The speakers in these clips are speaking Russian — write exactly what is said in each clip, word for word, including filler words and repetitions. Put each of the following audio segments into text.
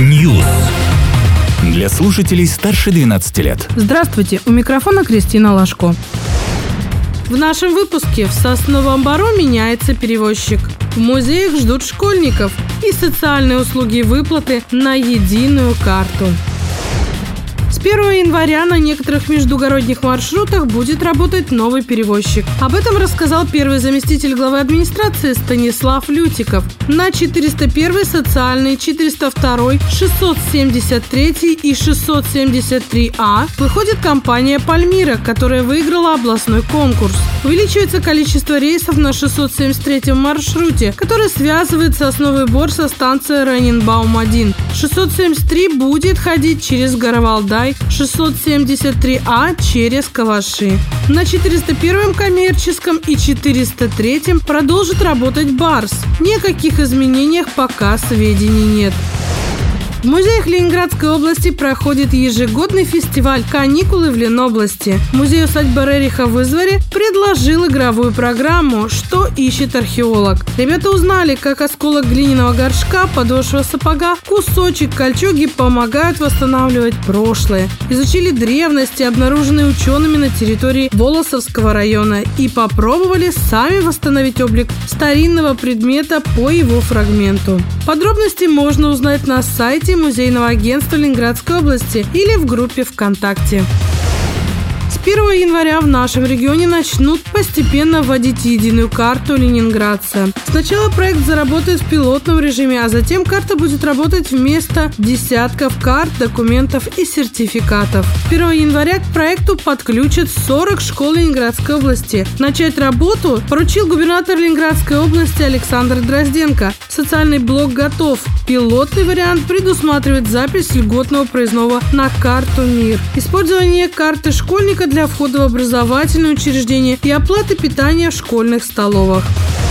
News. Для слушателей старше двенадцати лет. Здравствуйте, у микрофона Кристина Лашко. В нашем выпуске в Сосновом Бору меняется перевозчик. В музеях ждут школьников и социальные услуги и выплаты на единую карту. С первого января на некоторых междугородних маршрутах будет работать новый перевозчик. Об этом рассказал первый заместитель главы администрации Станислав Лютиков. На четыреста первый социальный, четыреста второй, шестьсот семьдесят третий и шестьсот семьдесят три А выходит компания «Пальмира», которая выиграла областной конкурс. Увеличивается количество рейсов на шестьсот семьдесят третьем маршруте, который связывает Сосновый Бор со станцией Раненбаум один. шестьсот семьдесят три будет ходить через Горовалдай, шестьсот семьдесят три А через Каваши. На четыреста первом коммерческом и четыреста третьем продолжит работать Барс. Ни о каких изменениях пока сведений нет. В музеях Ленинградской области проходит ежегодный фестиваль «Каникулы в Ленобласти». Музей-усадьба Рериха в Изваре предложил игровую программу «Что ищет археолог?». Ребята узнали, как осколок глиняного горшка, подошва сапога, кусочек кольчуги помогают восстанавливать прошлое. Изучили древности, обнаруженные учеными на территории Волосовского района, и попробовали сами восстановить облик старинного предмета по его фрагменту. Подробности можно узнать на сайте Музейного агентства Ленинградской области или в группе ВКонтакте. С первого января в нашем регионе начнут постепенно вводить единую карту ленинградца. Сначала проект заработает в пилотном режиме, а затем карта будет работать вместо десятков карт, документов и сертификатов. первого января к проекту подключат сорок школ Ленинградской области. Начать работу поручил губернатор Ленинградской области Александр Дрозденко. Социальный блок готов. Пилотный вариант предусматривает запись льготного проездного на карту МИР. Использование карты школьника для входа в образовательные учреждения и оплаты питания в школьных столовых.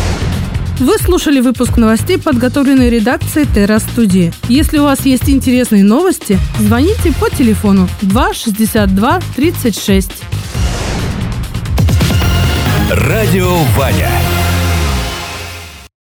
Вы слушали выпуск новостей, подготовленный редакцией Терра Студии. Если у вас есть интересные новости, звоните по телефону два шестьдесят два тридцать шесть. Радио Ваня.